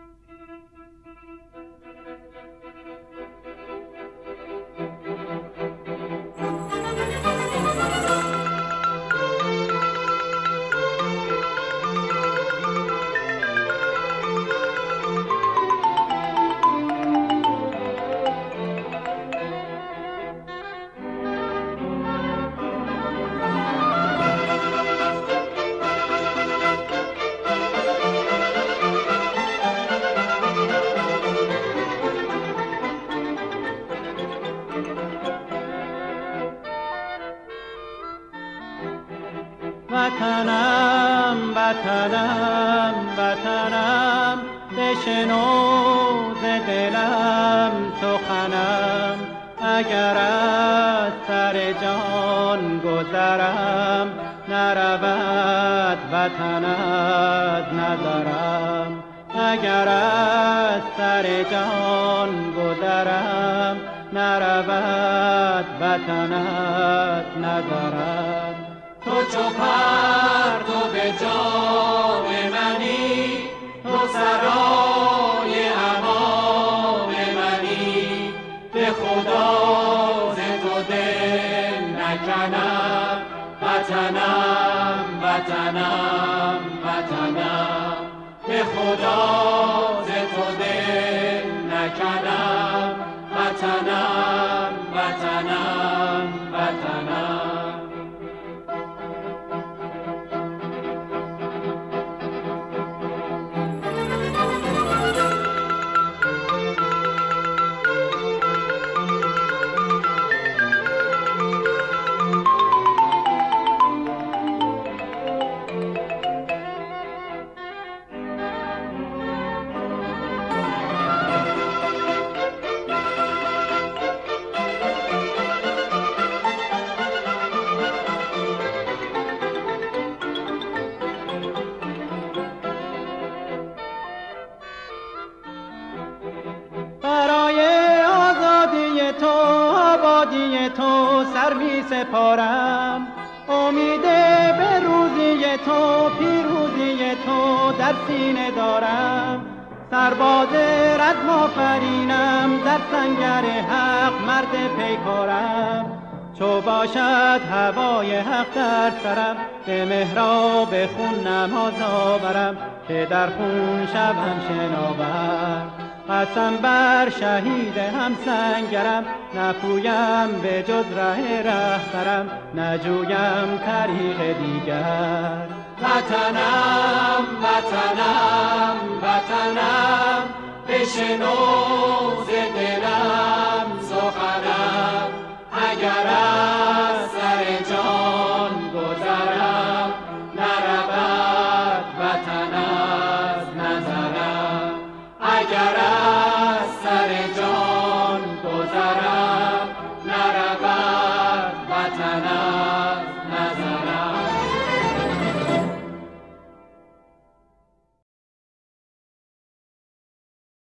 وطنم وطنم وطنم، بشنو ز دلم سخنم. اگر از سر جان گذرم، نرود وطن از نظرم. اگر از سر جان گذرم، نرود وطن از نظرم. تو چو پرتو به جام منی، تو سرای امام منی. به خدا ز تو دل نکنم، وطنم وطنم وطنم. به خدا ز تو دل نکنم، وطنم وطنم وطنم. برای آزادی تو، آبادی تو سر می سپارم. امید به روزی تو، پیروزی تو در سینه دارم. سرباز رزم آفرینم، در سنگر حق مرد پیکارم. چو باشد هوای حق در سرم، به محراب خون نماز آورم. که در خون شوم شناور، قسم بر شهید همسنگرم. نپویم به جز ره رهبرم، نجویم طریق دیگر. وطنم وطنم وطنم، بشنو ز دلم سخنم. اگر از سر جان گذرم، نرود وطن از نظرم. اگر از سر جان گذرم، نرود وطن از نظرم.